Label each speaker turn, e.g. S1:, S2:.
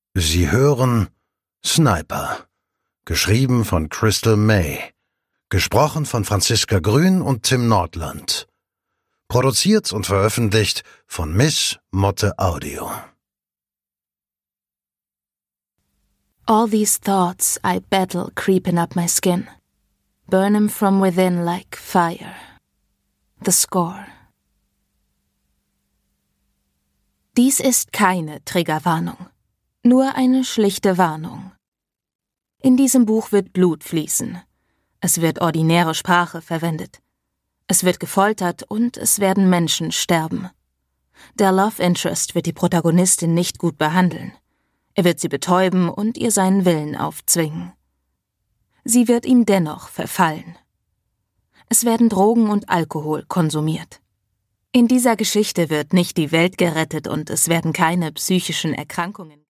S1: Sie hören Sniper, geschrieben von Crystal May, gesprochen von Franziska Grün und Tim Nordland, produziert und veröffentlicht von Miss Motte Audio.
S2: All these thoughts I battle creeping up my skin, burn 'em from within like fire. The Score. Dies ist keine Triggerwarnung, nur eine schlichte Warnung. In diesem Buch wird Blut fließen. Es wird ordinäre Sprache verwendet. Es wird gefoltert und es werden Menschen sterben. Der Love Interest wird die Protagonistin nicht gut behandeln. Er wird sie betäuben und ihr seinen Willen aufzwingen. Sie wird ihm dennoch verfallen. Es werden Drogen und Alkohol konsumiert. In dieser Geschichte wird nicht die Welt gerettet und es werden keine psychischen Erkrankungen